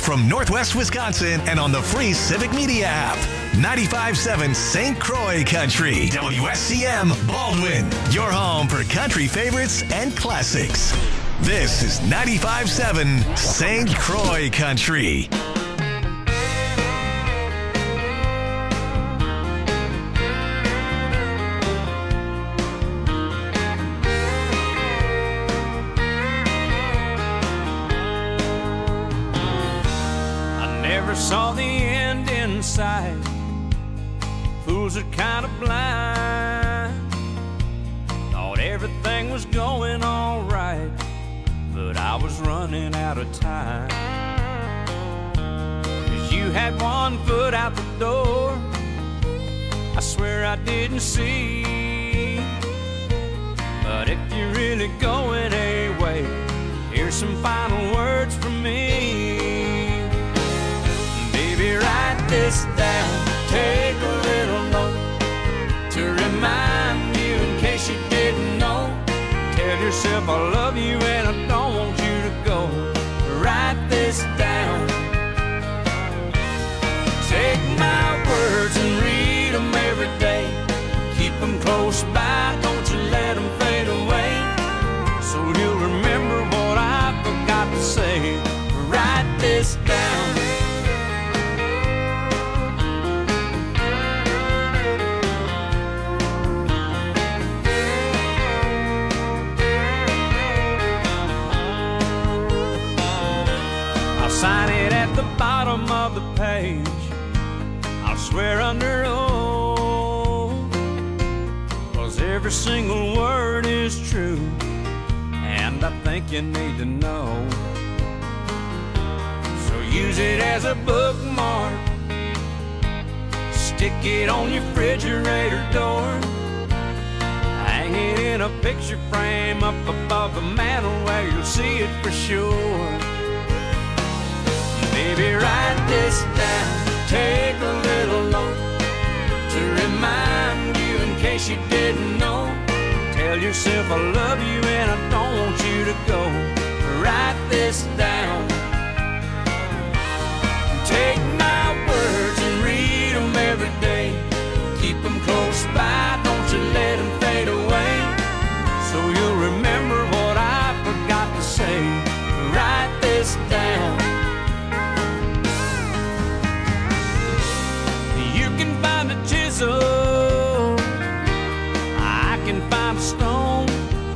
from Northwest Wisconsin and on the free Civic Media app. 95.7 St. Croix Country. WSCM Baldwin. Your home for country favorites and classics. This is 95.7 St. Croix Country. Saw the end in sight. Fools are kind of blind. Thought everything was going all right, but I was running out of time. 'Cause you had one foot out the door, I swear I didn't see. But if you're really going away, here's some final words from me. Write this down, take a little note to remind you in case you didn't know. Tell yourself I love you and I don't want you to go. Write this down. Take my words and read them every day. Keep them close by, don't you let them fade away. So you'll remember what I forgot to say. Write this down. Sign it at the bottom of the page. I'll swear under oath, 'cause every single word is true, and I think you need to know. So use it as a bookmark, stick it on your refrigerator door, hang it in a picture frame up above the mantel where you'll see it for sure. Baby, write this down, take a little note to remind you in case you didn't know. Tell yourself I love you and I don't want you to go. Write this down. Take my words and read them every day. Keep them close by, don't you let them fade away. So you'll remember what I forgot to say. Write this down. Chisel, I can find a stone.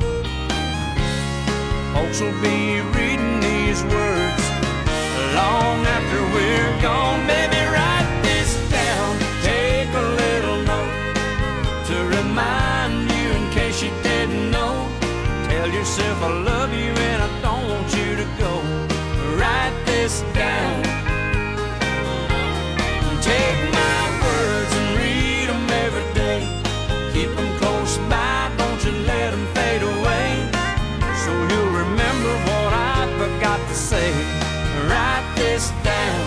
Folks will be reading these words long after we're gone. Baby, write this down, take a little note to remind you in case you didn't know. Tell yourself I love you and I don't want you to go. Write this down. Take my words and read them every day. Keep them close by, don't you let them fade away. So you'll remember what I forgot to say. Write this down.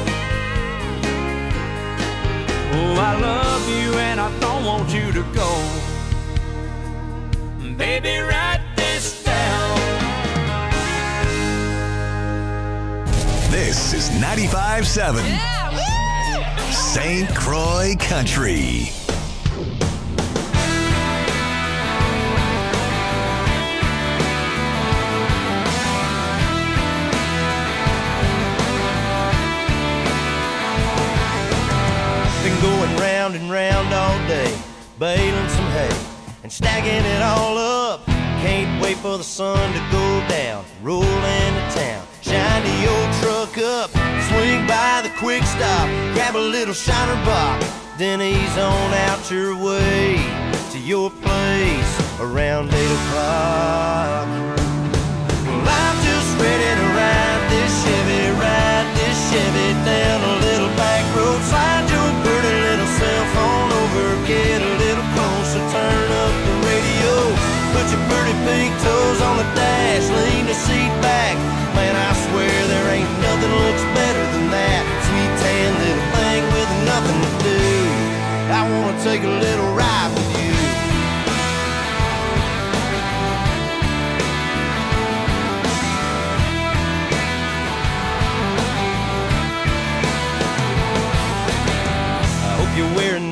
Oh, I love you and I don't want you to go. Baby, write this down. This is 95.7 St. Croix Country. Been going round and round all day, baling some hay and stacking it all up. Can't wait for the sun to go down, roll into town, shine the old truck up, swing by the quick stop, grab a little shiner box, then ease on out your way to your place around 8 o'clock. Well, I'm just ready to ride this Chevy down a little back road, slide your pretty little cell phone over, get a little closer, turn up the radio, put your pretty pink toes on the dash, lean the seat back. Man, I swear there ain't nothing looks better than that sweet tan little thing with nothing to do. I wanna take a little ride with you.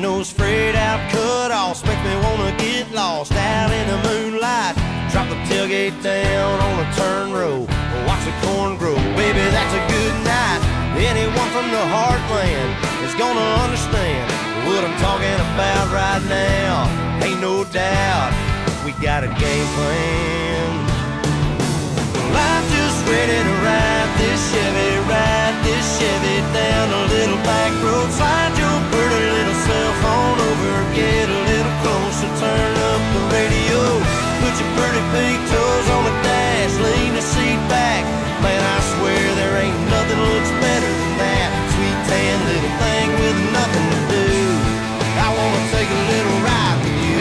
And those frayed out cut-offs make me wanna get lost out in the moonlight. Drop the tailgate down on a turn row, watch the corn grow. Baby, that's a good night. Anyone from the heartland is gonna understand what I'm talking about right now. Ain't no doubt we got a game plan. Well, I'm just ready to ride this Chevy down a little back road. Slide your pretty little cell phone over, get a little closer, turn up the radio. Put your pretty pink toes on the dash, lean the seat back. Man, I swear there ain't nothing looks better than that sweet tan little thing with nothing to do. I wanna take a little ride with you.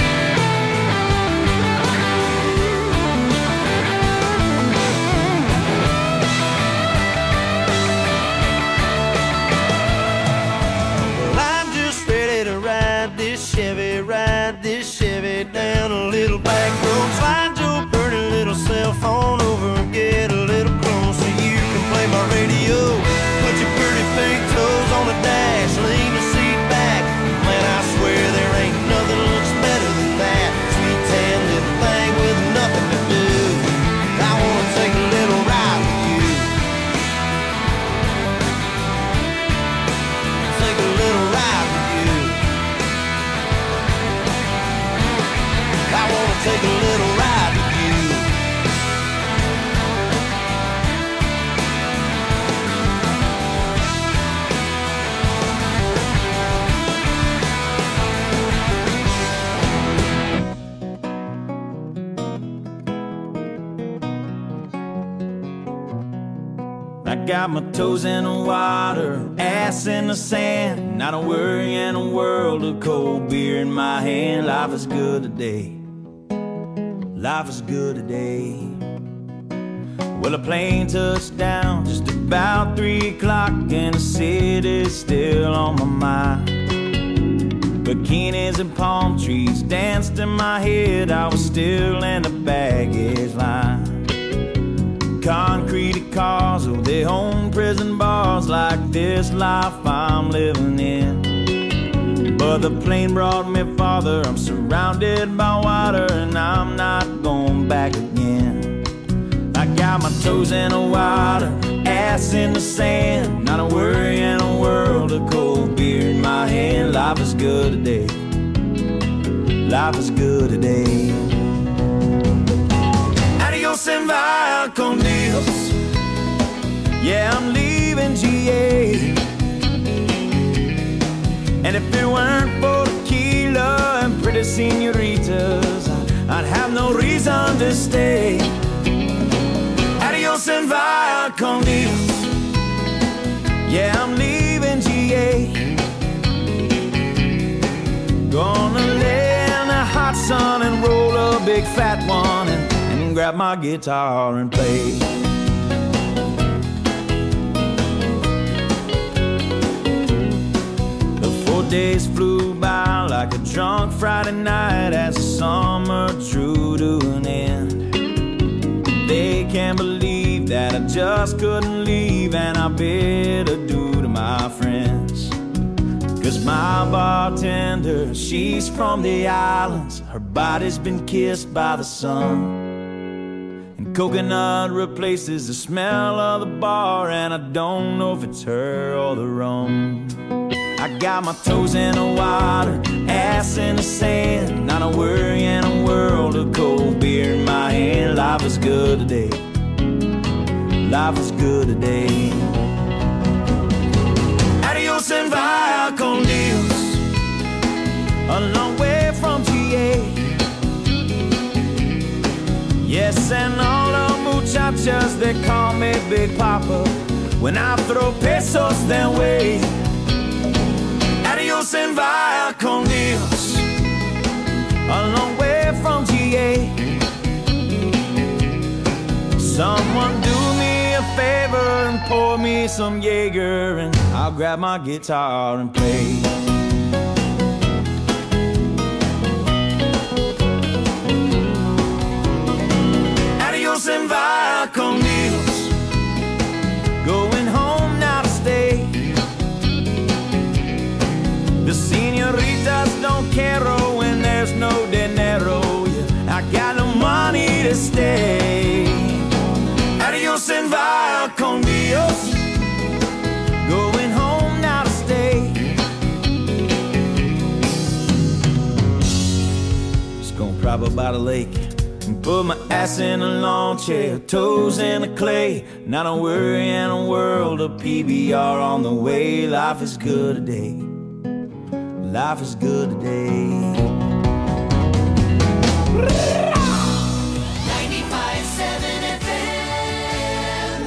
Well, I'm just ready to ride this Chevy down a little back road. Slide your pretty little cell phone over, get a little closer, you can play my radio. Put your pretty pink toes on the dash, lean the seat back. Man, I swear there ain't nothing looks better than that sweet tan little thing with nothing to do. I wanna take a little ride with you. Take a little ride with you. I wanna take a little ride with you. I got my toes in the water, ass in the sand. Not a worry in a world of cold beer in my hand. Life is good today. Life is good today. Well, a plane touched down just about 3 o'clock, and the city's still on my mind. Bikinis and palm trees danced in my head. I was still in the baggage line. Concrete cars, oh, they own prison bars. Like this life I'm living in. But the plane brought me farther. I'm surrounded by water, and I'm not going back again. I got my toes in the water, ass in the sand. Not a worry in a world of cold beer in my hand. Life is good today. Life is good today. Adios and via con Dios. Yeah, I'm leaving GA. And if it weren't for tequila and pretty senoritas, I'd have no reason to stay. Adios and via con Dios. Yeah, I'm leaving GA. Gonna lay in the hot sun and roll a big fat one and grab my guitar and play. The 4 days flew by like a drunk Friday night as the summer drew to an end. They can't believe that I just couldn't leave, and I bid adieu to my friends. Cause my bartender, she's from the islands. Her body's been kissed by the sun, and coconut replaces the smell of the bar, and I don't know if it's her or the rum. I got my toes in the water, ass in the sand. Not a worry in a world of cold beer in my hand. Life is good today. Life is good today. Adios and via con Dios. A long way from GA. Yes, and all the muchachas, they call me Big Papa when I throw pesos their way. Adios and via con Dios. A long way from GA. Someone do me a favor and pour me some Jaeger, and I'll grab my guitar and play. Adios and via con Dios. Going home now to stay. The señorita Señoritas don't quiero when there's no dinero. Yeah, I got no money to stay. Adios and vaya con Dios. Going home now to stay. Just gonna prop up by the lake and put my ass in a lawn chair, toes in the clay. Not a worry in a world of PBR on the way. Life is good today. Life is good today. 95.7 FM.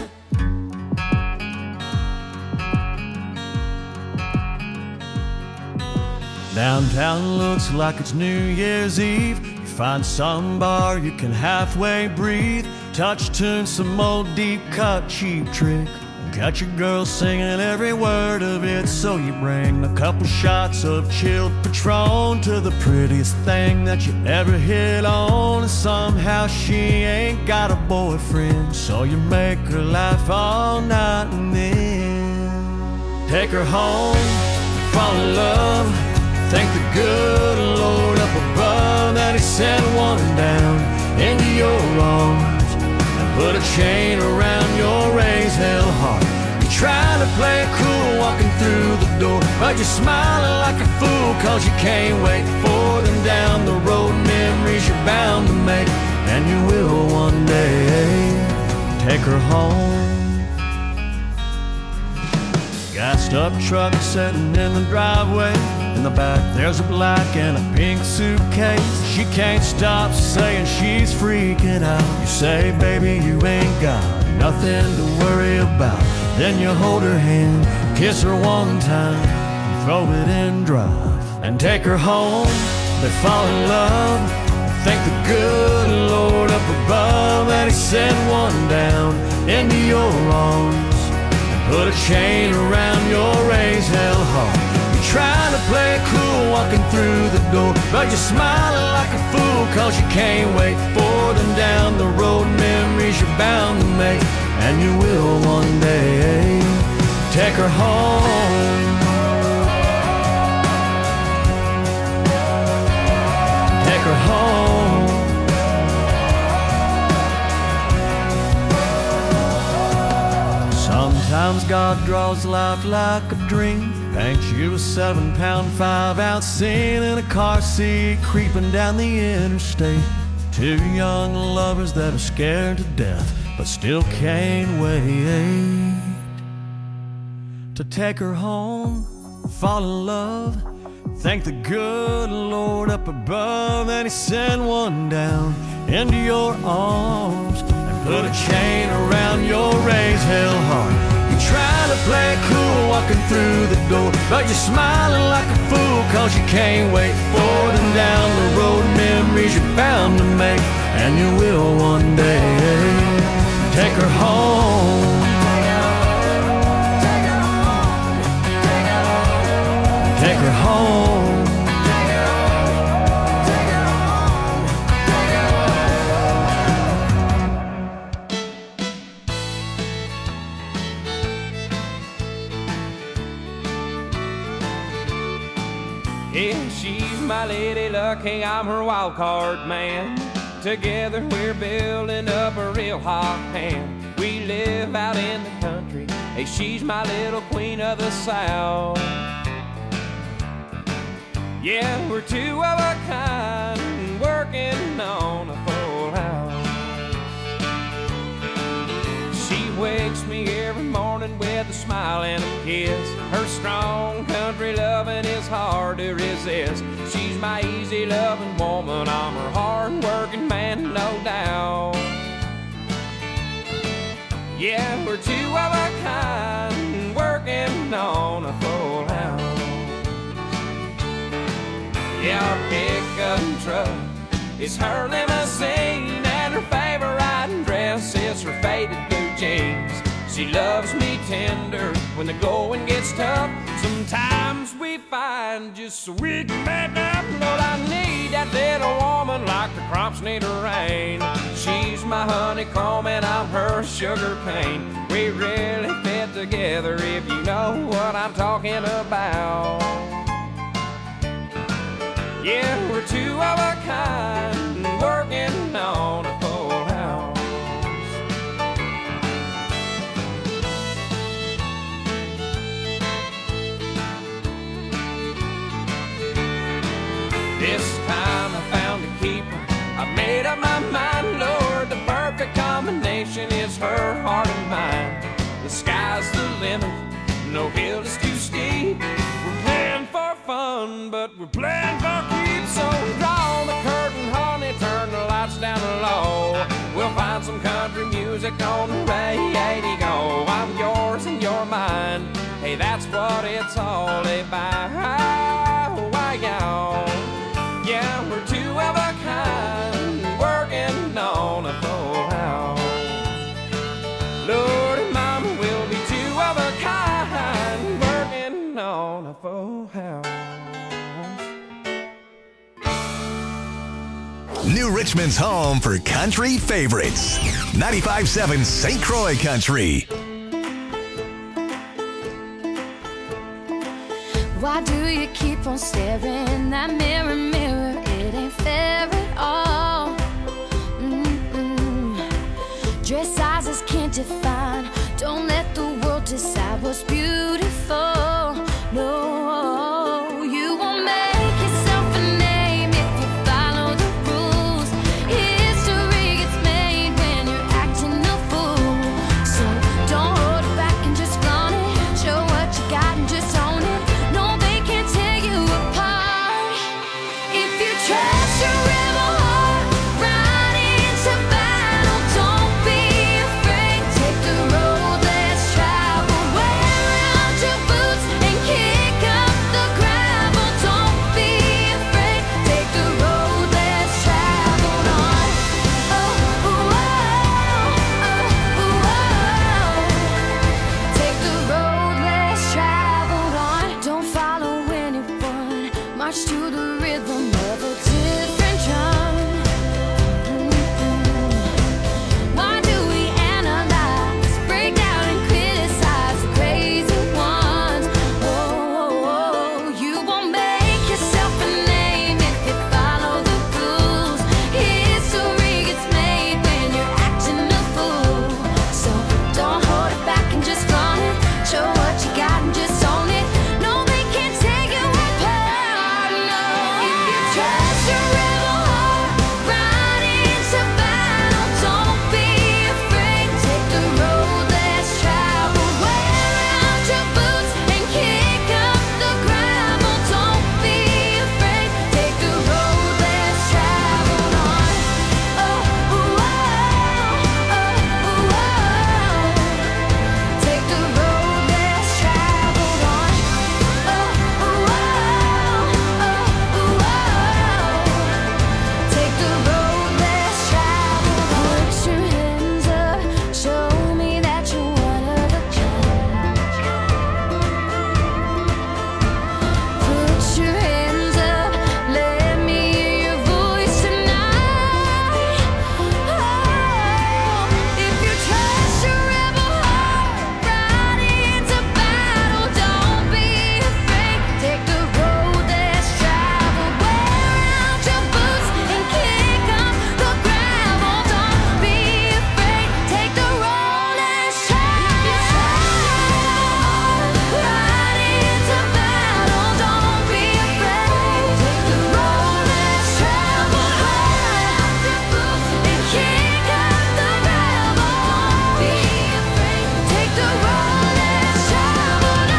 Downtown looks like it's New Year's Eve. You find some bar you can halfway breathe. Touch tune, some old deep cut cheap trick. Got your girl singing every word of it. So you bring a couple shots of chilled Patron to the prettiest thing that you ever hit on. And somehow she ain't got a boyfriend, so you make her laugh all night and then take her home, fall in love. Thank the good Lord up above that he sent one down into your arms and put a chain around your raised hell heart. You're trying to play it cool walking through the door, but you're smiling like a fool cause you can't wait for them down the road. Memories you're bound to make, and you will one day take her home. Gassed up truck sitting in the driveway. In the back there's a black and a pink suitcase. She can't stop saying she's freaking out. You say, baby, you ain't got nothing to worry about. Then you hold her hand, kiss her one time, throw it in drive, and take her home. They fall in love. Thank the good Lord up above that he sent one down into your arms and put a chain around your raised hell heart. You're trying to play it cool walking through the door, but you're smiling like a fool cause you can't wait for them down the road. Memories you're bound to make, and you will one day take her home. Take her home. Sometimes God draws life like a dream, paints you a 7-pound 5-ounce scene in a car seat creeping down the interstate. Two young lovers that are scared to death but still can't wait to take her home, fall in love. Thank the good Lord up above that he sent one down into your arms and put a chain around your raised hell heart. You're trying to play it cool walking through the door, but you're smiling like a fool cause you can't wait for them down the road. Memories you're bound to make, and you will one day take her home. Take her home. Yeah, she's my lady luck, hey, I'm her wild card man. Together we're building up a real hot hand. We live out in the country, hey, she's my little queen of the South. Yeah, we're two of a kind, working on a full house. She wakes me every morning with a smile and a kiss. Her strong country loving is hard to resist. She's my easy loving woman, I'm her hard working man, no doubt. Yeah, we're two of a kind, working on a full house. Yeah, our pickup truck is her limousine, and her favorite dress is her faded blue jeans. She loves me tender when the going gets tough. Sometimes we find just so we can make up. Lord, I need that little woman like the crops need a rain. She's my honeycomb and I'm her sugar cane. We really fit together if you know what I'm talking about. Yeah, we're two of a kind, working on a full house. This time I found a keeper. I made up my mind, Lord, the perfect combination is her heart and mine. The sky's the limit, no hill is too steep. We're playing for fun, but we're playing for keeps. So draw the curtain, honey, turn the lights down low. We'll find some country music on the radio. I'm yours and you're mine. Hey, that's what it's all about. Why, y'all? Yeah, we're two of a kind, working on a full house. Lord and Mama will be two of a kind, working on a full house. New Richmond's home for country favorites. 95.7 St. Croix Country. Why do you keep on staring in that mirror, mirror? It ain't fair at all. Dress sizes can't define. Don't let the world decide what's beautiful. No, you won't make yourself a name if you follow the rules. History gets made when you're acting a fool. So don't hold it back and just flaunt it. Show what you got and just own it. No, they can't tear you apart. If you trust your rebel heart, ride into battle. Don't be afraid. Take the road less traveled. Wear out your boots and kick up the gravel. Don't be afraid. Take the road less traveled on. Oh, oh, oh, take the road less traveled on. Don't follow anyone. March to the rhythm of a different drum. Why do we analyze, break down and criticize the crazy ones? Oh, you won't make yourself a name if you follow the rules. History gets made when you're acting a fool. So don't hold it back and just flaunt it. Show what you got and just own it. No, they can't take you apart. No, if you trust your rebel heart, ride into battle. Don't be afraid. Take the road less traveled. Wear out your boots and kick up the gravel. Don't be afraid. Take the road less traveled on. Oh, oh, oh, take the road less traveled on. Oh, oh, take the road less traveled on. Put your hands up, show me that you're one of a kind. Put your hands up, let me hear your voice tonight. Oh, if you trust your rebel heart, ride into battle. Don't be afraid. Take the road less traveled. Wear out your boots and kick up the gravel. Don't be afraid. Take the road less traveled. Ride into battle. Don't be afraid. Take the road less traveled. Wear out your boots and kick up the gravel. Don't be afraid. Take the road less traveled.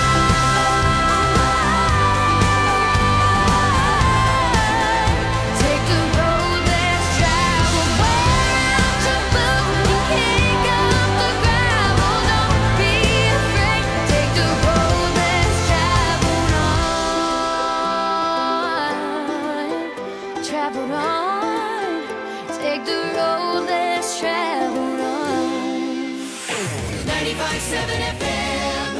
Take the road less traveled. Wear out your boots and kick up the gravel. Don't be afraid. Take the road less traveled on. Traveled on. Take the road less traveled on. 95.7 FM.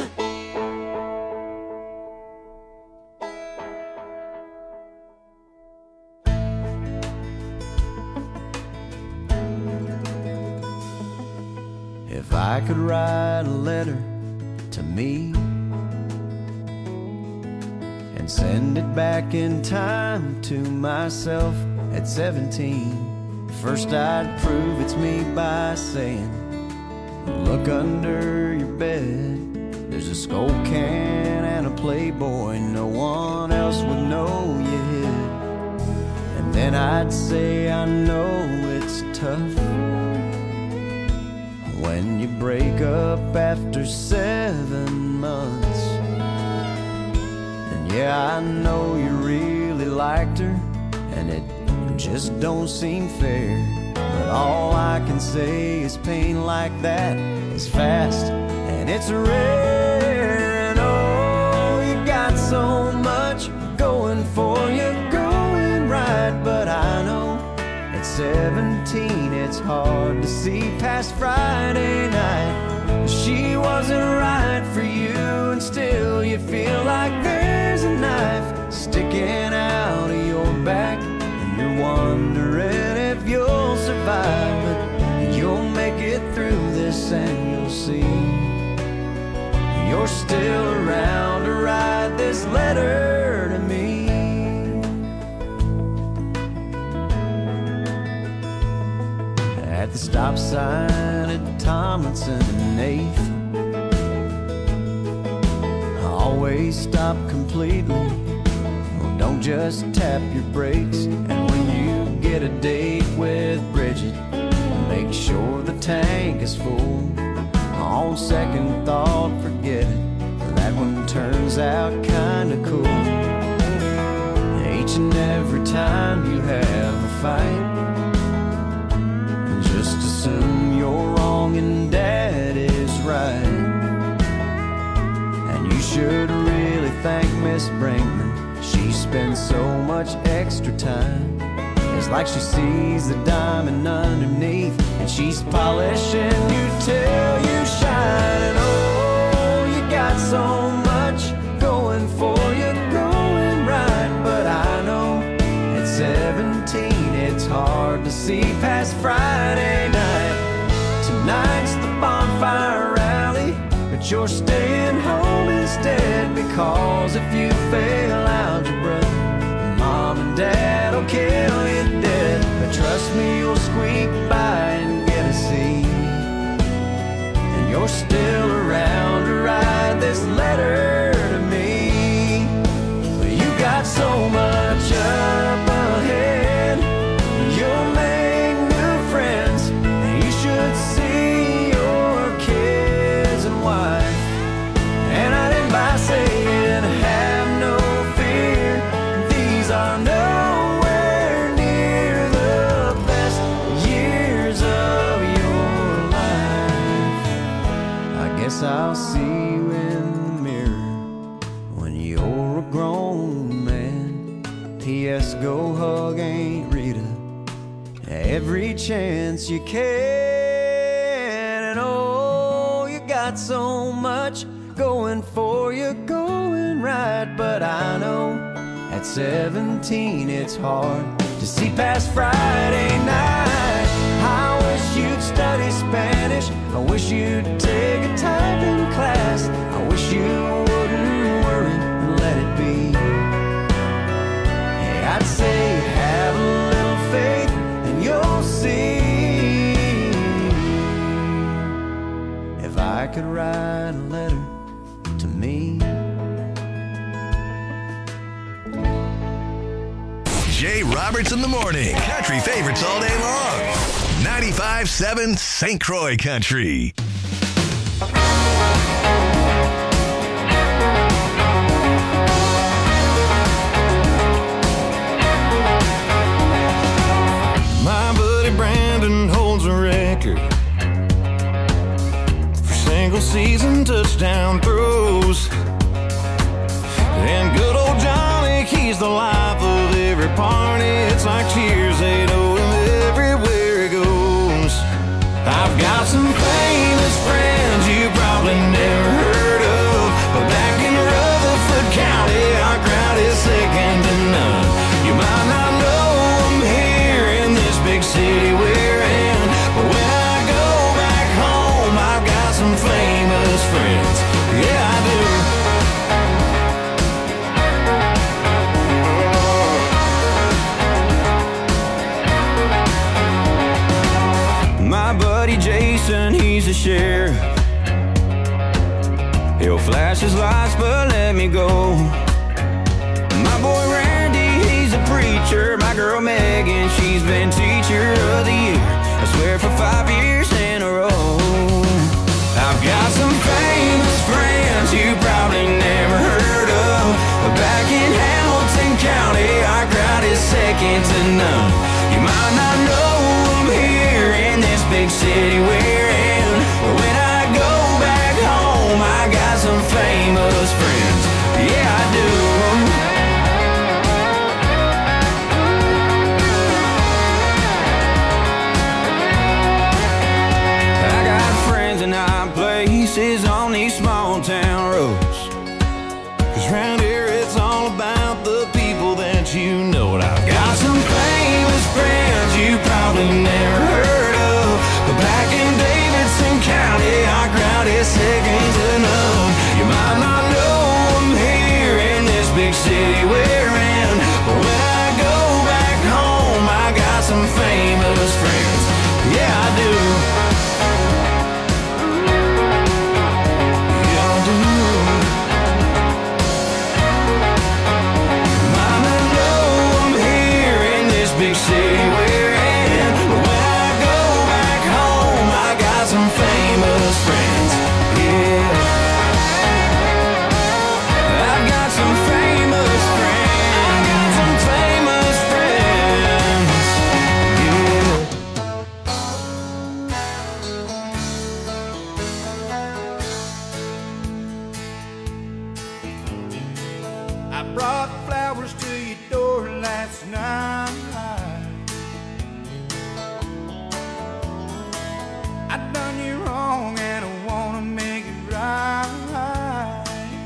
If I could write a letter to me and send it back in time to myself at 17. First I'd prove it's me by saying, look under your bed, there's a Skull can and a Playboy no one else would know you hid. And then I'd say, I know it's tough when you break up after 7 months. And yeah, I know you really liked her, and it just don't seem fair. But all I can say is pain like that is fast and it's rare. And oh, you got so much going for you, going right. But I know at 17 it's hard to see past Friday night. She wasn't right for you, and still you feel like there's a knife sticking out of your back. You're wondering if you'll survive, but you'll make it through this and you'll see you're still around to write this letter to me. At the stop sign at Tomlinson and 8th, I always stop completely. Don't just tap your brakes. And when you get a date with Bridget, make sure the tank is full. On second thought, forget it, that one turns out kinda cool. Each and every time you have a fight, just assume you're wrong and Dad is right. And you should really thank Miss Brinkman. She spends so much extra time. It's like she sees the diamond underneath, and she's polishing you till you shine. And oh, you got so much going for you, going right. But I know at 17 it's hard to see past Friday night. Tonight's the bonfire rally, but you're staying home instead, because if you fail algebra, Mom and Dad will kill you dead. But trust me, you'll squeak by and get a C, and you're still around to write this letter to me. But you got so much up ahead, you'll make new friends, and you should see your kids and wife. And I didn't by saying have no fear, these are nowhere near the best years of your life. I guess I'll see you in the mirror when you're a grown man. P.S. Go hug Aunt Rita every chance you can. And oh, you got so much going for you, going right. But I know at 17 it's hard to see past Friday night. I wish you'd study Spanish, I wish you'd take a typing class, I wish you wouldn't worry and let it be. Hey, I'd say have a little faith and you'll see. If I could write a letter to me. Jay Roberts in the morning. Country favorites all day long. 95.7 St. Croix Country. My buddy Brandon holds a record for single season touchdown throws. And good old Johnny, he's the life of every party. It's like cheers, they know him everywhere he goes. I've got some famous friends you probably never heard of, but back in Rutherford County, our crowd is second to none. You might not know them here in this big city we're in, but when I go back home, I've got some famous friends. Yeah, I do. he's the sheriff. He'll flash his lights but let me go. My boy Randy, he's a preacher. My girl Megan, she's been teacher of the year, I swear for 5 years in a row. I've got some famous friends you probably never heard of. Back in Hamilton County, our crowd is second to none. You might not know them here in this big city we're in, but when I go back home, I got some famous friends. Yeah, I do. Places on these small town roads, 'cause round here it's all about the people that you know. And I've got some famous friends you probably never heard of, but back in Davidson County, our crowd is second to none. You might not know them here in this big city we're in, but when I go back home, I got some famous friends. Yeah, I do. Big city we're in, but when I go back home, I got some famous friends. Yeah, I've got some famous friends. I got some famous friends. Yeah. I brought flowers to your door last night. I done you wrong and I wanna make it right.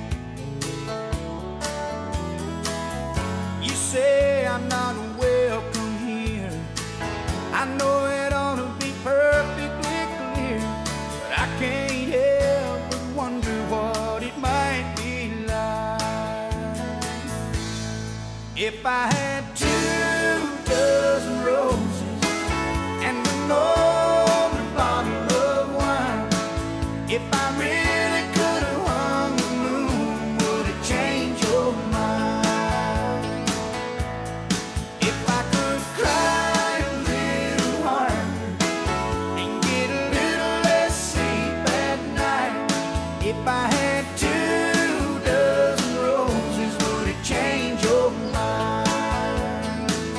You say I'm not welcome here. I know it ought to be perfectly clear, but I can't help but wonder what it might be like if I had 2 dozen roses and an older bottle of wine. If I really could have hung the moon, would it change your mind? If I could cry a little harder and get a little less sleep at night. If I had 2 dozen roses, would it change your mind?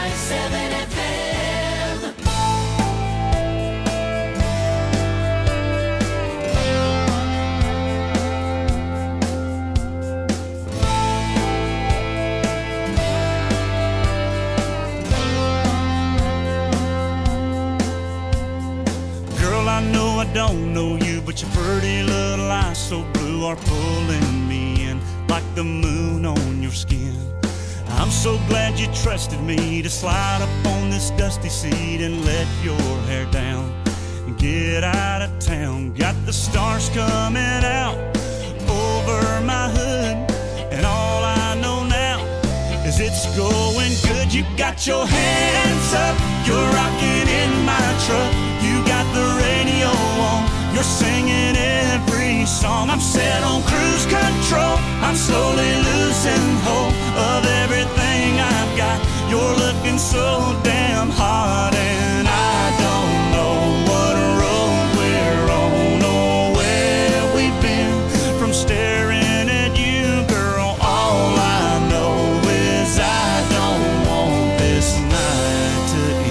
95.7 FM. Girl, I know I don't know you, but your pretty little eyes so blue are pulling me in like the moon on your skin. I'm so glad you trusted me to slide up on this dusty seat and let your hair down and get out of town. Got the stars coming out over my hood, and all I know now is it's going good. You got your hands up, you're rocking in my truck. You got the radio on, you're singing every song. I'm set on cruise control, I'm slowly losing hope of everything I've got. You're looking so damn hot, and I don't know what road we're on or where we've been. From staring at you, girl, all I know is I don't want this night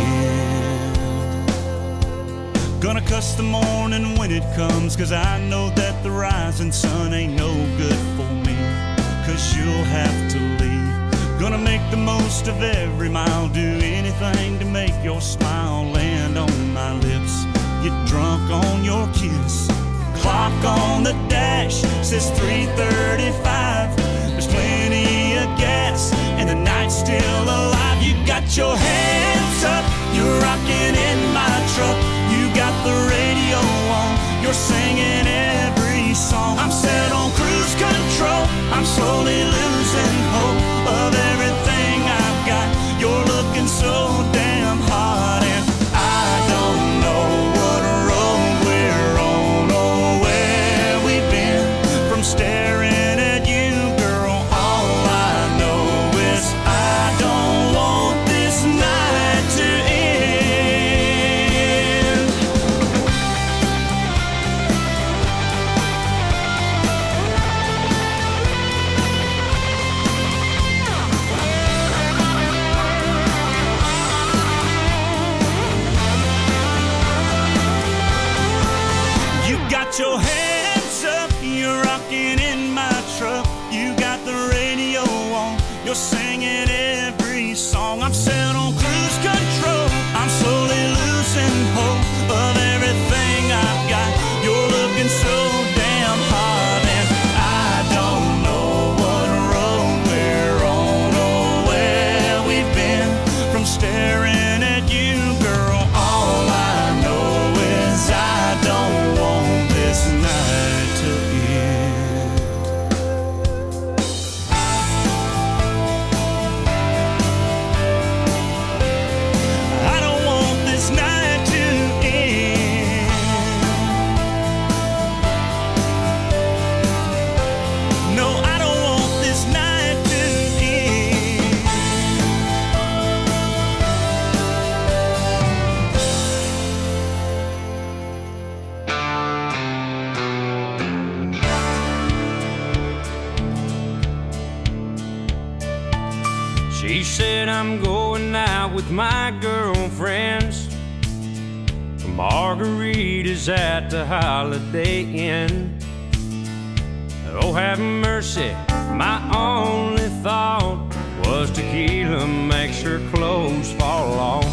to end. Gonna cuss the morning when it comes, 'cause I know that the rising sun ain't no good for me, 'cause you'll have to leave. Gonna make the most of every mile, do anything to make your smile land on my lips. Get drunk on your kiss. Clock on the dash says 3:35. There's plenty of gas and the night's still alive. You got your hands up, you're rocking in my truck. You got the radio on, you're singing every song. I'm set on cruise control, I'm slowly losing hope of everything I've got. You're looking so damn hot, and I don't know what road we're on or where we've been. From staring at you, girl, all I know is I don't want this night to end. You got your hands up, you're rocking in my truck. You got the radio on, you're singing every song. I'm set on cruise control, I'm slowly losing hope of everything I've got. You're looking so damn hot, and I don't know what road we're on or where we've been. From staring at you, girl, all I know is I don't want this night to end. I don't want this night to end. No, I don't want this night to end. She said I'm going out with my girlfriends for margaritas at the Holiday Inn. Oh, have mercy, my only thought was tequila makes her clothes fall off.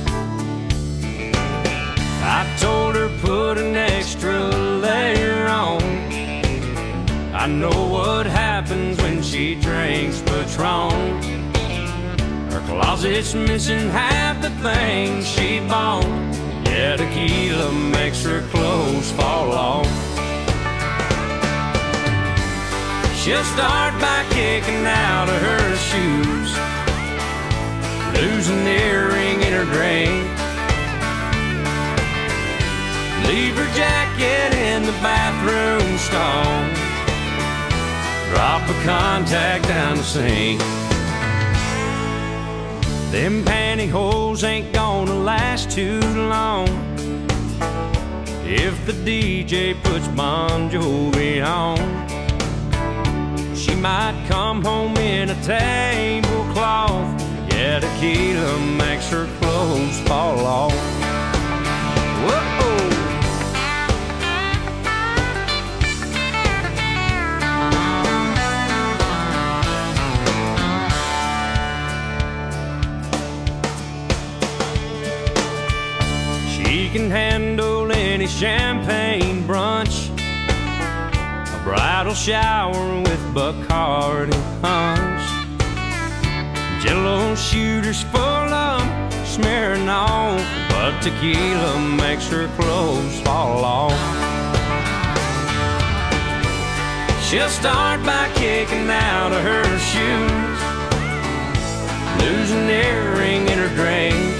I told her put an extra layer on. I know what happens when she drinks Patron. Her closet's missing half the things she bought. Yeah, tequila makes her clothes fall off. She'll start by kicking out of her shoes, losing the earring in her drink, leave her jacket in the bathroom stall, drop a contact down the sink. Them pantyhose ain't gonna last too long if the DJ puts Bon Jovi on. She might come home in a tablecloth, Yeah, tequila makes her clothes fall off. Whoa! She can handle any champagne brunch, a bridal shower with Bacardi punch, Jello shooters full of Smirnoff, but tequila makes her clothes fall off. She'll start by kicking out of her shoes, lose an earring in her drink,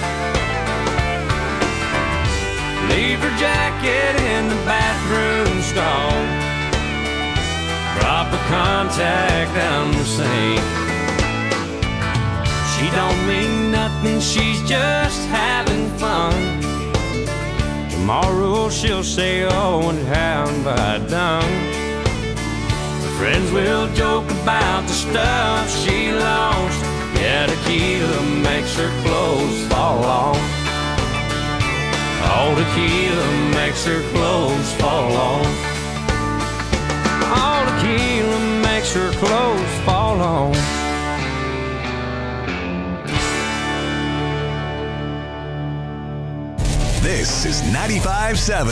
leave her jacket in the bathroom stall, drop a contact down the sink. She don't mean nothing, she's just having fun. Tomorrow she'll say, oh, and how have I done? Her friends will joke about the stuff she lost. Yeah, tequila makes her clothes fall off. All tequila makes her clothes fall off. All tequila makes her clothes fall off. This is 95.7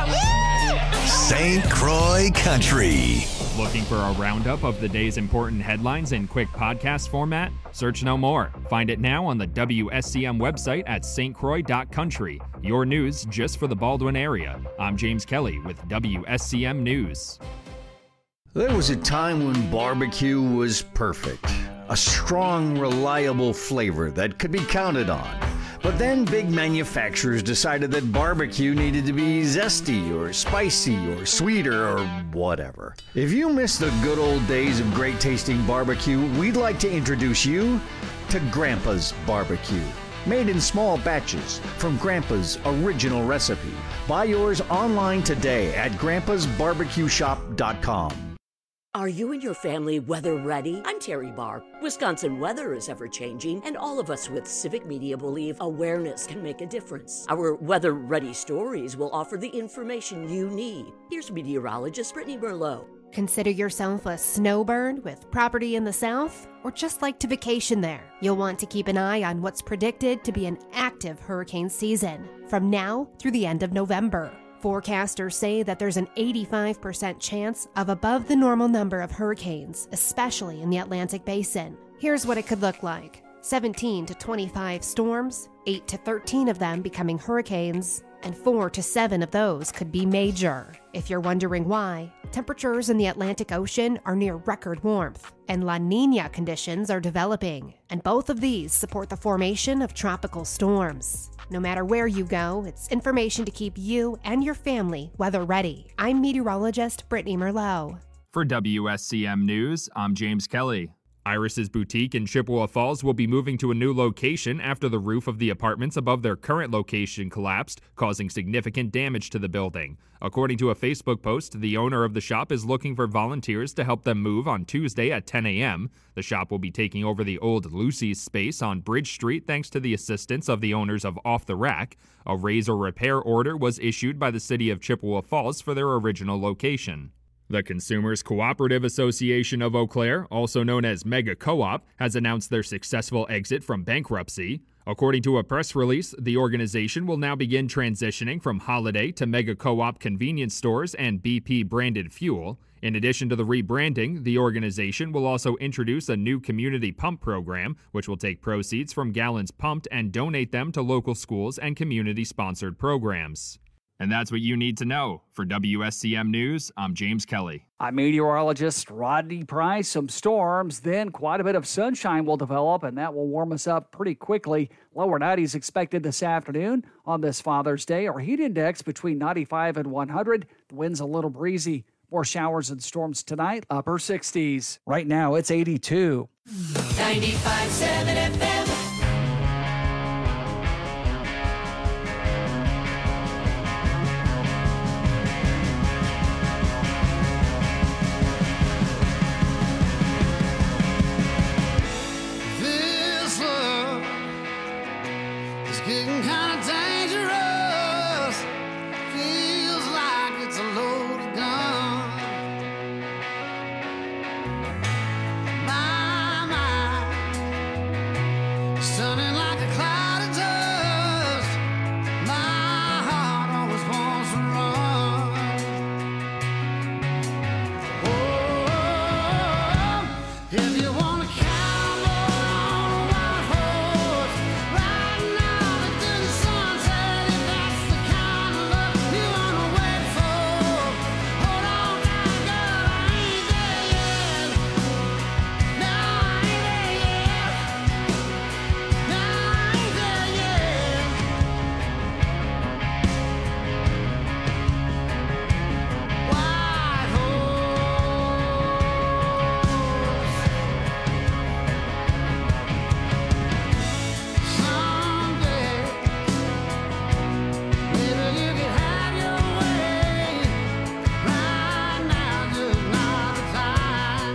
St. Croix Country. Looking for a roundup of the day's important headlines in quick podcast format? Search no more. Find it now on the WSCM website at stcroix.country. Your news just for the Baldwin area. I'm James Kelly with WSCM News. There was a time when barbecue was perfect. A strong, reliable flavor that could be counted on. But then big manufacturers decided that barbecue needed to be zesty or spicy or sweeter or whatever. If you miss the good old days of great tasting barbecue, we'd like to introduce you to Grandpa's Barbecue. Made in small batches from Grandpa's original recipe. Buy yours online today at grandpasbarbecueshop.com. Are you and your family weather ready? I'm Terry Barr. Wisconsin weather is ever-changing, and all of us with Civic Media believe awareness can make a difference. Our weather-ready stories will offer the information you need. Here's meteorologist Brittany Merlot. Consider yourself a snowbird with property in the south, or just like to vacation there. You'll want to keep an eye on what's predicted to be an active hurricane season from now through the end of November. Forecasters say that there's an 85% chance of above the normal number of hurricanes, especially in the Atlantic Basin. Here's what it could look like. 17 to 25 storms, 8 to 13 of them becoming hurricanes, and 4 to 7 of those could be major. If you're wondering why, temperatures in the Atlantic Ocean are near record warmth, and La Niña conditions are developing, and both of these support the formation of tropical storms. No matter where you go, it's information to keep you and your family weather ready. I'm meteorologist Brittany Merlot. For WSCM News, I'm James Kelly. Iris's Boutique in Chippewa Falls will be moving to a new location after the roof of the apartments above their current location collapsed, causing significant damage to the building. According to a Facebook post, the owner of the shop is looking for volunteers to help them move on Tuesday at 10 a.m. The shop will be taking over the old Lucy's space on Bridge Street thanks to the assistance of the owners of Off the Rack. A raise or repair order was issued by the city of Chippewa Falls for their original location. The Consumers Cooperative Association of Eau Claire, also known as Mega Co-op, has announced their successful exit from bankruptcy. According to a press release, the organization will now begin transitioning from Holiday to Mega Co-op convenience stores and BP-branded fuel. In addition to the rebranding, the organization will also introduce a new community pump program, which will take proceeds from gallons pumped and donate them to local schools and community-sponsored programs. And that's what you need to know. For WSCM News, I'm James Kelly. I'm meteorologist Rodney Price. Some storms, then quite a bit of sunshine will develop, and that will warm us up pretty quickly. Lower 90s expected this afternoon on this Father's Day. Our heat index between 95 and 100. The wind's a little breezy. More showers and storms tonight, upper 60s. Right now, it's 82. 95.7 FM. This love It's getting kind of dangerous. Feels like it's a loaded gun. My mind stunning like a cloud of dust. My heart always wants to run. Oh, if you want to cowboy on a white horse, riding out into the sunset, if that's the kind of love you want to wait for. Hold on tight, girl, I ain't there yet. No, I ain't there yet. No, I ain't there yet. White someday, maybe you could have your way. Right now, just not the time.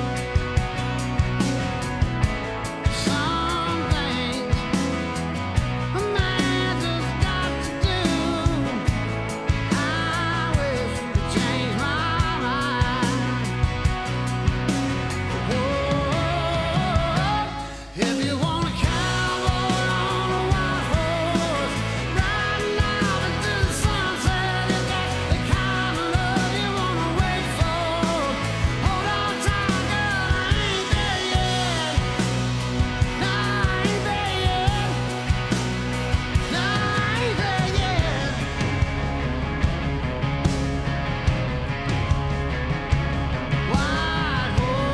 Some things a man just got to do. I wish you could change my mind. If you want a cowboy on a white horse, riding out into the sunset, if that's the kind of love you want to wait for. Hold on tight, girl, I ain't there yet. No, I ain't there yet. No, I ain't there yet. White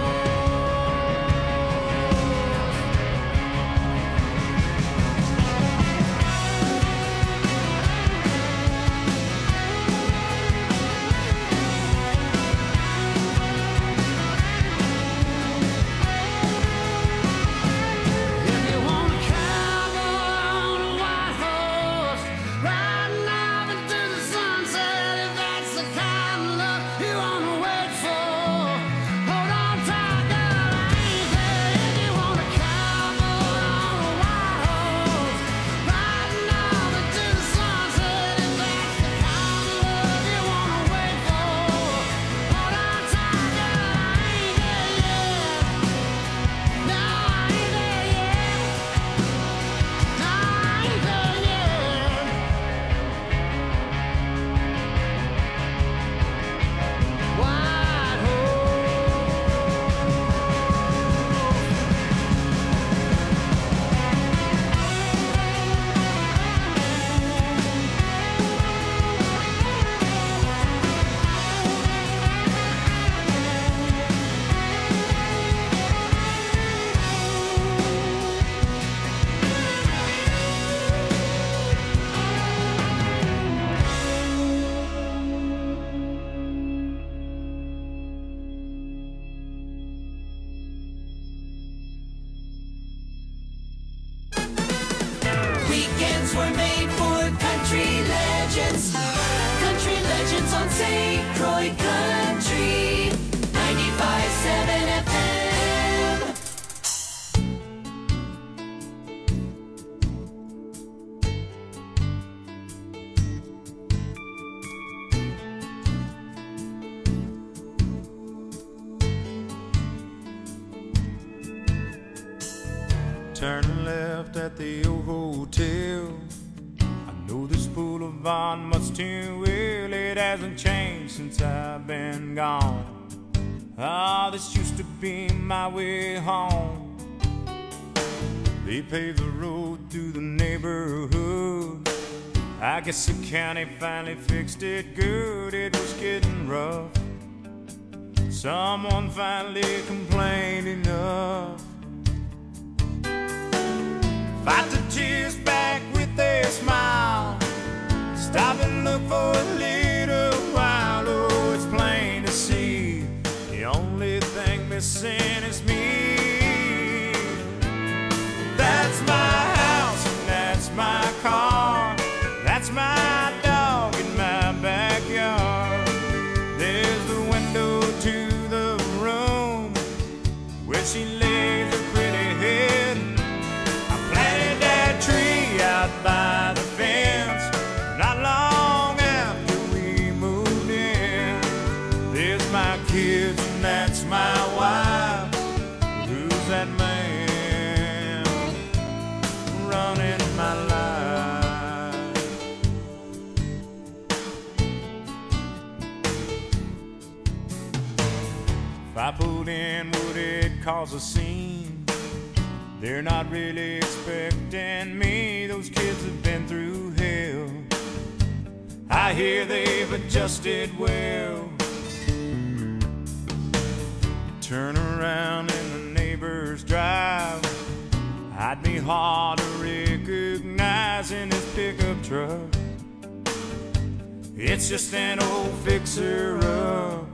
If you want a cowboy on a white horse, riding out into the sunset, if that's the kind of love you want to wait for. Hold on tight, girl, I ain't there. If you want a cowboy on a white horse, riding out into the sunset, if that's the kind of love you want to wait for. Hold on tight, girl, I ain't there yet. No, I ain't there yet. No, I ain't there yet. White Weekends were made for country legends. Country legends on St. Croix Country. 95.7 FM. Turn left at the old hotel. I know this boulevard much too well. It hasn't changed since I've been gone. Ah, this used to be my way home. They paved the road through the neighborhood. I guess the county finally fixed it good. It was getting rough. Someone finally complained enough. Fight the tears back with a smile. Stop and look for a little while. Oh, it's plain to see the only thing missing is me. That's my house and that's my car. That's my dog in my backyard. There's the window to the room where she lays her pretty head. I planted that running my life. If I pulled in, would it cause a scene? They're not really expecting me. Those kids have been through hell. I hear they've adjusted well. Turn around in the neighbor's drive, I'd be hard to recognize in his pickup truck. It's just an old fixer-up.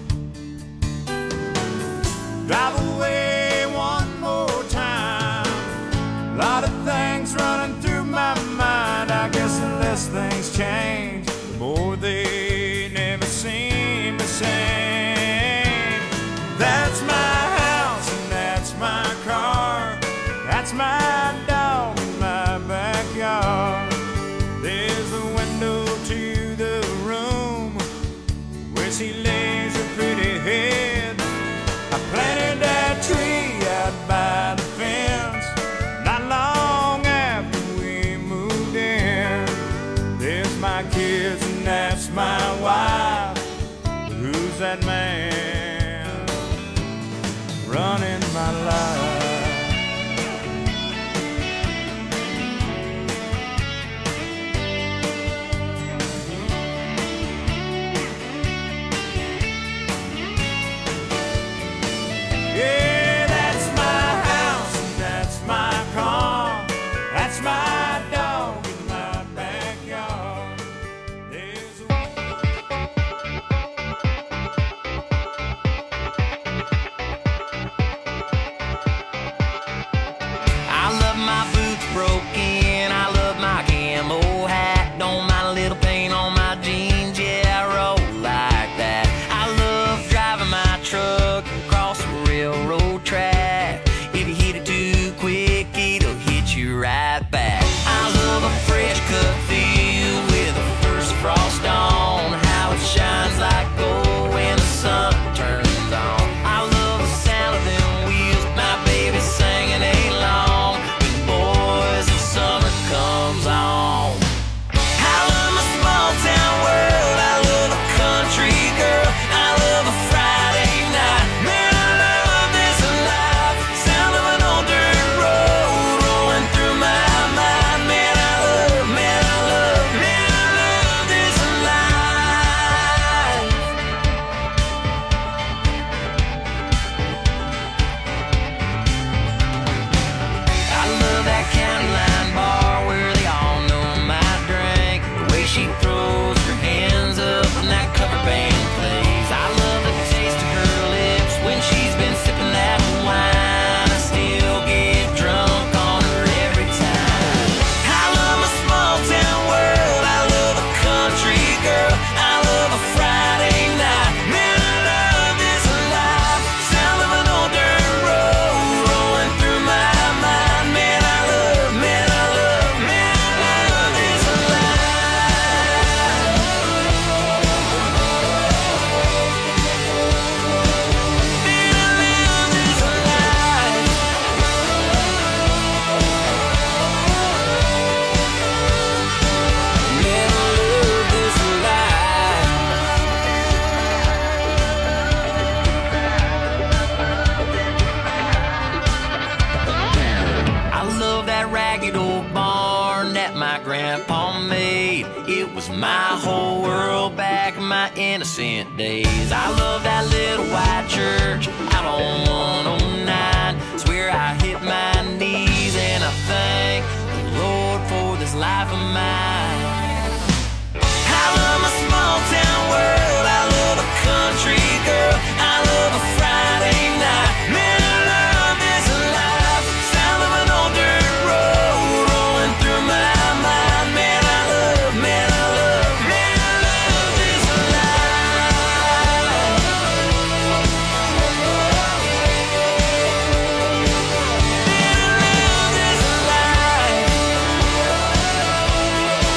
Drive away one more time. A lot of things running through my mind. I guess the less things change, the more they never seem the same. That's my house and that's my car. That's my dog in my backyard. There's a window to the room where she lays her pretty head. I planted that tree out by the fence not long after we moved in. There's my kids and that's my wife. Who's that man running my life? Yeah, that's my house and that's my car. That's my dog in my backyard. There's I love my boots broken, I love my camo hat. Don't mind a little paint on my jeans, yeah, I roll like that. I love driving my truck across the railroad track. If you hit it too quick, it'll hit you right back. I love a fresh cut field with the first frost on, how it shines like gold when the sun turns on. I love the sound of them wheels, my baby singing along. Boys, the summer comes on. I love my small town world. I love a country girl. I love a Friday night. Man, I love this life. Sound of an old dirt road rolling through my mind. Man, I love this life. I love that county line bar where they all know my drink. The way she throws her hands up when that cover band plays. I love the taste of her lips when she's been sipping that wine. I still get drunk on her every time. I love my small town world. I love a country girl. I love a Friday night. Man, I love this life. Sound of an old dirt road rolling through my mind. Man, I love this life. I love that ragged old barn that my grandpa made. It was my whole world back in my innocent days. I love that little white church out on 109. Swear I hit my knees and I thank the Lord for this life of mine. I love my small town world. I love a country girl. I love a Friday night. Man, I love this life. Sound of an old dirt road rolling through my mind. Man, I love this life. Man, I love this life.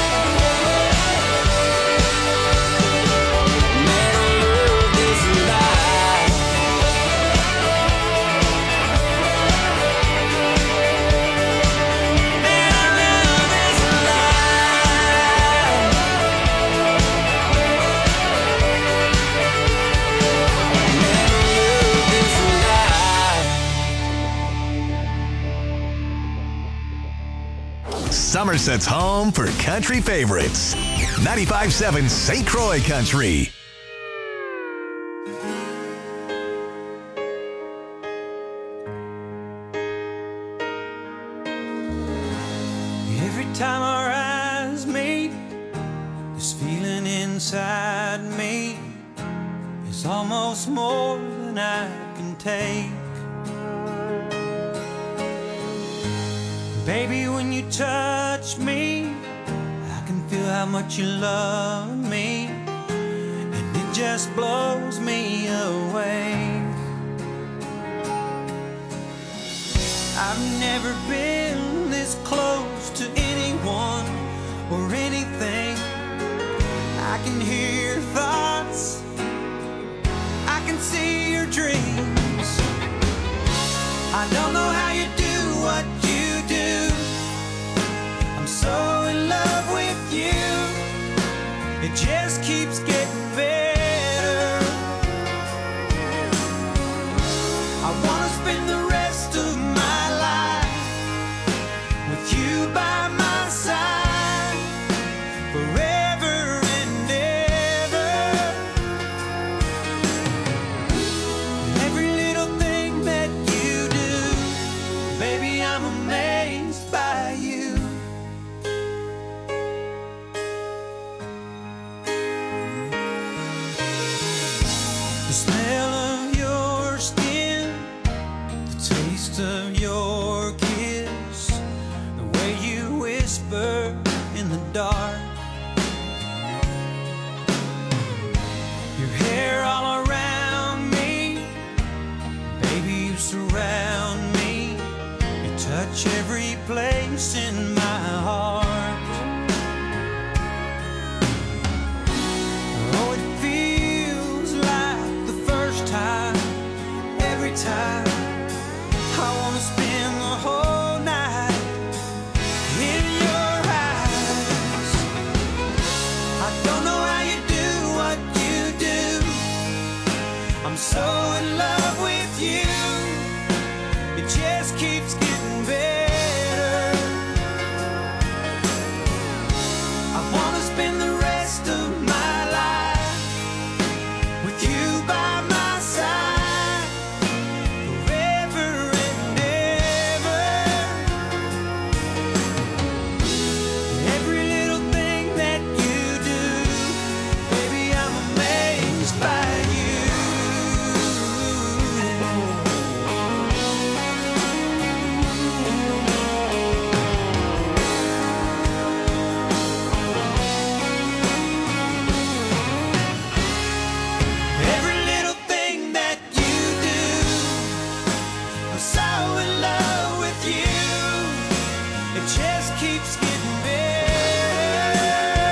Somerset's home for country favorites. 95.7 St. Croix Country. Every time our eyes meet, this feeling inside me is almost more than I can take. Baby, when you touch me, I can feel how much you love me, and it just blows me away. I've never been this close to anyone or anything. I can hear your thoughts, I can see your dreams. I don't know how you do what you do. I'm so in love with you. It just keeps getting better. I wanna spend the rest of my life with you by my side, forever and ever. Every little thing that you do, baby, I'm amazed by you. The smell of your skin, the taste of your kiss, the way you whisper in the dark, your hair all around me, baby, you surround me, you touch every place in my heart. Oh, it feels like the first time, every time. I wanna spend the whole night in your eyes. I don't know how you do what you do. I'm so in love with you. It just keeps getting better. I wanna spend the rest of my life with you by my side, forever and ever. Every little thing that you do, baby, I'm amazed by you. Every little thing that you do, I'm so in love with you. It just keeps getting better.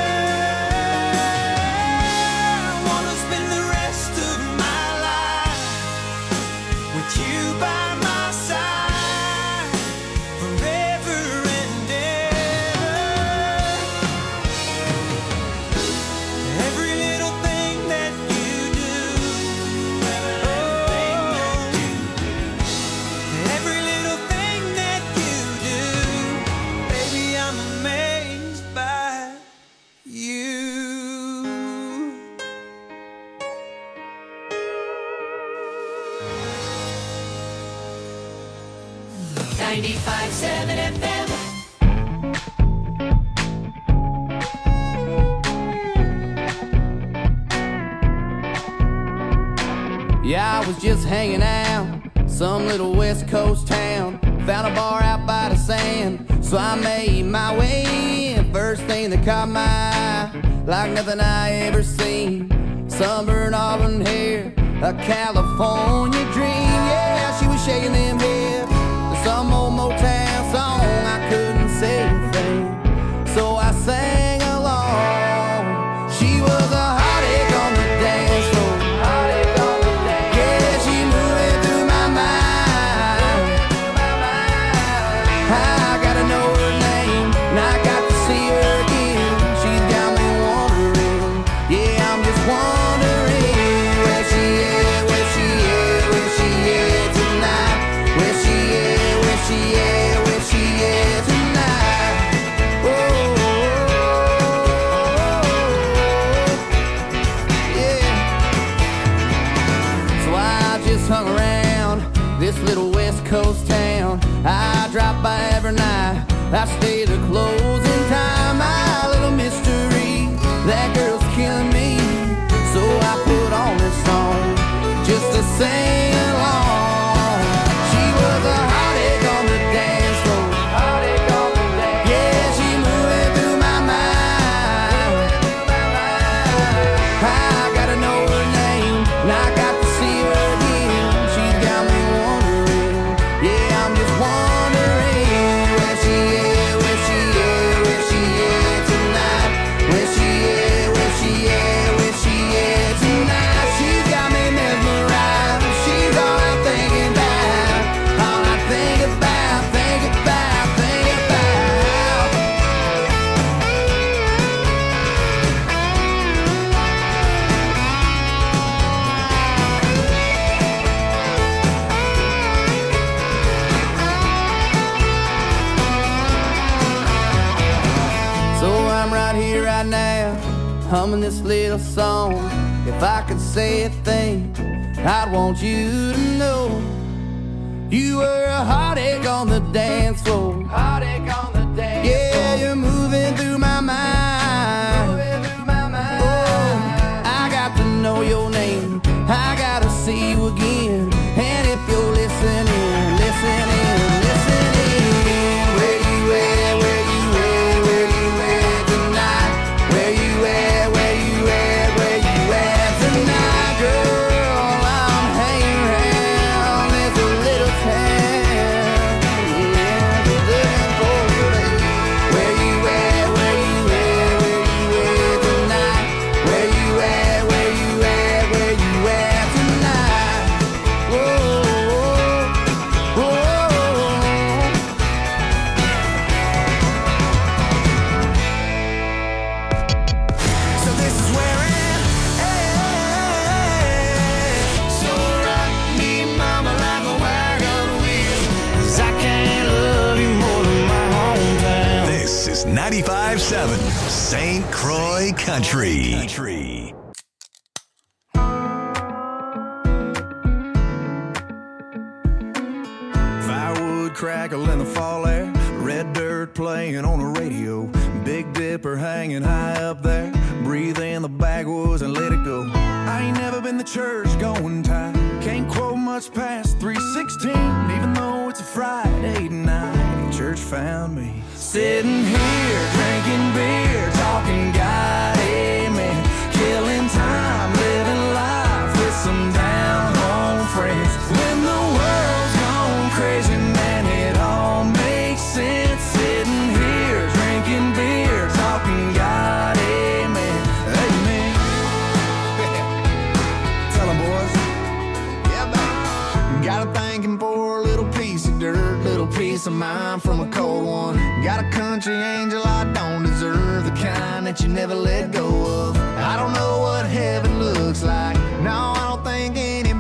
I wanna spend the rest of my life with you by my side, forever and ever. Every little thing that you do, every little thing that you do, baby, I'm amazed by you. 95.7 FM. Yeah, I was just hanging out, some little West Coast town. Found a bar out by the sand, so I made my way in. First thing that caught my eye, like nothing I ever seen. Sunburned auburn hair, a California dream. Yeah, she was shaking them hips to some old Motown song. I couldn't say a thing, so I sang along. She was a hot egg on the dance floor. Yeah, she moving through my mind. I gotta know her name, and I got to see her again. She's got me wondering, yeah, I'm just wondering where she is, where she is, where she is tonight. I'm right here, right now, humming this little song. If I could say a thing, I'd want you to know you were a heartache on the dance floor. Heartache on the dance floor. Yeah, you're moving through my mind. Moving through my mind. Oh, I got to know your name. I gotta see you again. And if you're listening, listening, listening, where you at, where you at, where you at tonight? Where you at, where you at, where you at tonight, girl? I'm hanging around this little town. Yeah, just looking for you, baby. Where you at, where you at, where you at tonight? Where you at, where you at, where you at tonight? Whoa, whoa, whoa. So this is where it ends. So rock me, mama, like a wagon wheel, 'cause I can't love you more than my hometown. This is 95.7 St. Croix Country. Firewood crackle in the fall air, red dirt playing on the radio, Big Dipper hanging high up there, breathe in the backwoods and let it go. I ain't never been to church going type, can't quote much past 3:16, even though it's a Friday night. Church found me sitting here drinking beer, talking God, amen, killing time, living life with some down home friends. When the world's gone crazy, man, it all makes sense. Sitting here drinking beer, talking God, amen, amen. Tell 'em, boys. Yeah, man. Got a thanking for a little piece of dirt, little piece of mind from a cold one. Got a country angel I don't deserve, the kind that you never let go.